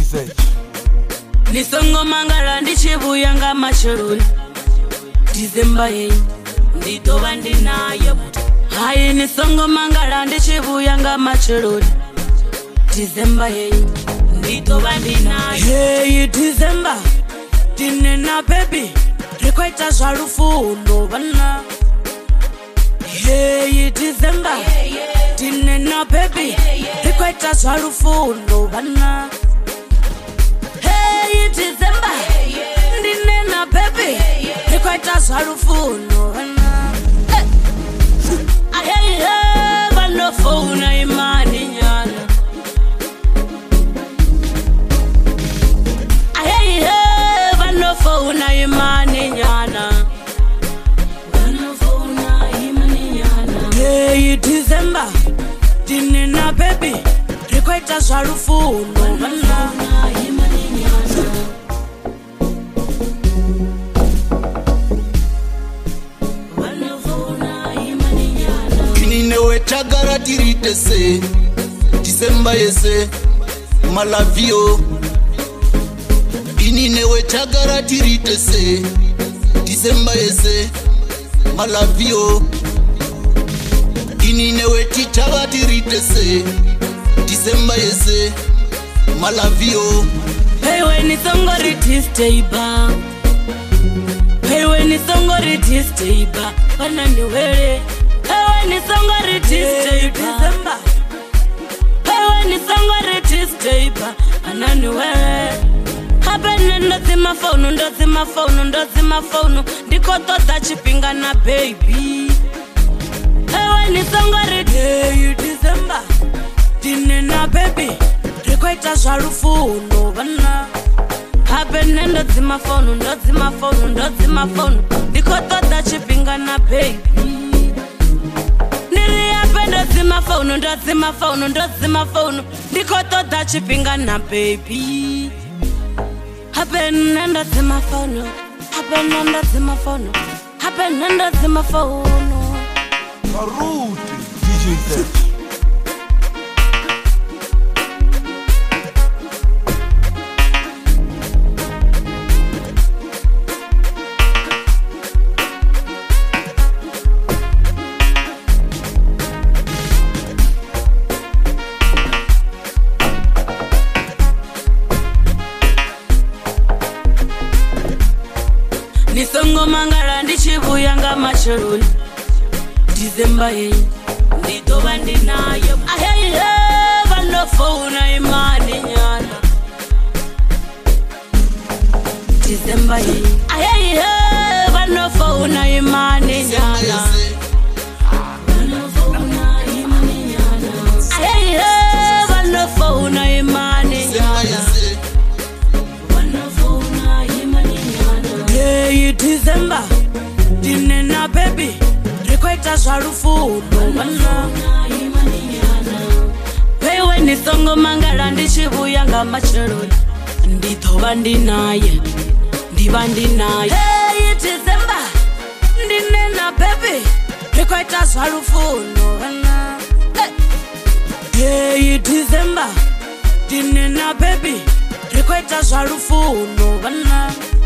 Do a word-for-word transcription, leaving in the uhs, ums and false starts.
Search. Nisongo mangala ndichibuya nga mashuruni December ye nditova ndinayo Hai nisongo mangala ndichibuya nga mashuruni December ye nditova ndinayo Hey December tinena baby rekwaita zvarufundo vana Hey December tinena baby rekwaita zvarufundo vana Hey December ndinena baby rekwaita zvarufundo vana Hey hey vanofona imani nyana Hey hey vanofona imani nyana Vanofona imani nyana Hey December tinena baby rekwaita zvarufundo vana Tagara tirite se December yese malavio Inine we tagara tirite se December yese malavio Inine we titaga tirite se December yese malavio Hey when it's songori tisteiba Hey when it's songori tisteiba Bana niwele Hey when it's songori tisteiba Hey when it's songori tisteiba Bana niwele Happen ndozi mafonu ndozi mafonu ndozi mafonu Ndiko tota chipinga na baby Hey when it's songori Hey December Tinena baby rekwaita zvarufundo vana Happen ndozi mafonu ndozi mafonu ndozi mafonu Ndiko tota chipinga na baby Niri happen ndozi mafonu ndozi mafonu ndozi mafonu Ndiko tota chipinga na baby Happen ndozi mafonu Happen ndozi mafonu Happen ndozi mafonu Karuti D J Search. Nisongo mangala ndichibuya nga mashuruni December ye nditova ndinayo Hey hey vanofona imani nyana December ye Hey hey vanofona imani nyana Vanofona imani nyana Hey hey vanofona imani nyana Vanofona imani nyana Hey December tinena baby rekwaita zvarufundo vana Hey when nisongo mangala ndichibuya nga mashuruni nditova ndinaye ndiva ndinaye Hey December ndinena baby rekwaita zvarufundo vana Hey December tinena baby rekwaita zvarufundo vana